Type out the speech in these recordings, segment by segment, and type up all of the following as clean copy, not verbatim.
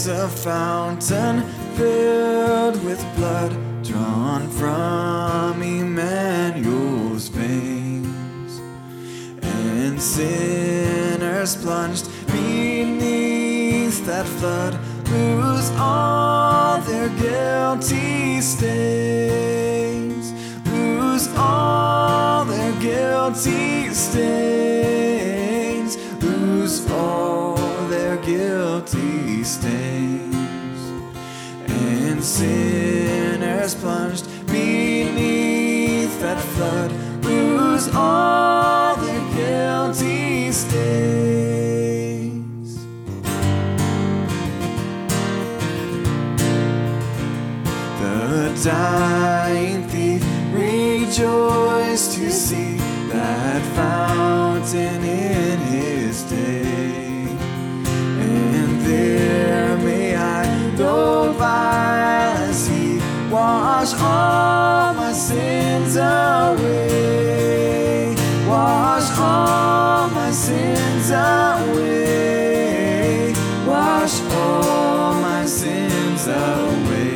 is a fountain filled with blood drawn from Emmanuel's veins, and sinners plunged beneath that flood lose all their guilty stains, lose all their guilty stains, lose all their guilty stains, and sinners plunged beneath that flood lose all their guilty stains. The dying thief rejoiced to see that fountain in his day, and there may I, though vile as he, wash all my sins away, wash all my sins away, wash all my sins away.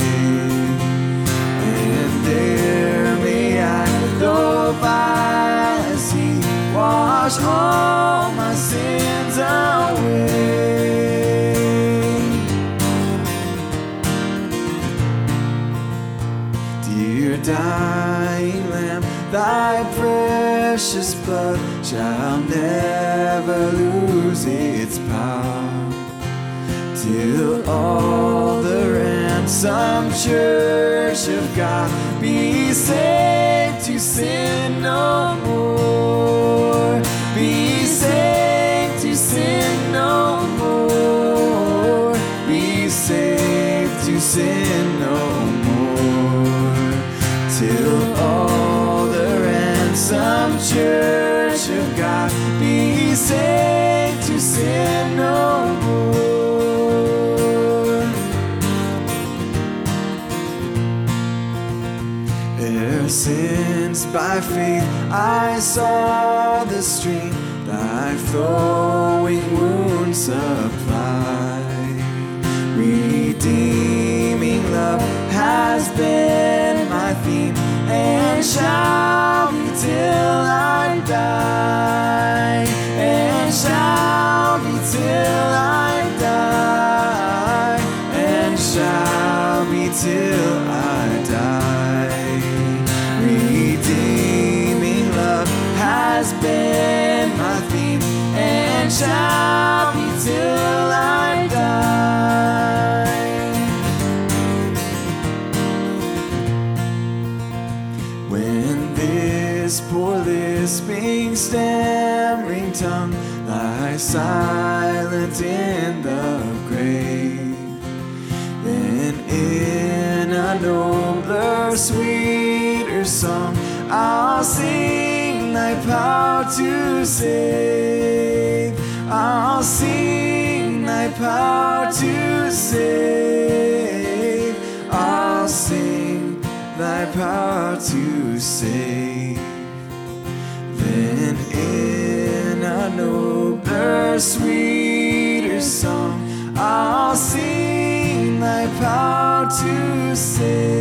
And there may I, though vile as he, wash all my sins away. Dear dying Lamb, thy precious blood shall never lose its power, till all the ransomed church of God be saved to sin no more, be saved to sin no more, be saved to sin no more, till all the ransomed church of God be saved to sin no more. Ever since by faith I saw the stream thy flowing wounds supply, redeeming love has been my theme and shall be till I die, and shall be till I die, and shall be till I die. Redeeming love has been my theme and shall be till I die. When this poor lisping, stammering tongue lies silent in the grave, then in a nobler, sweeter song I'll sing thy power to save, I'll sing thy power to save, I'll sing thy power to save. Then in a nobler, sweeter song I'll sing thy power to save.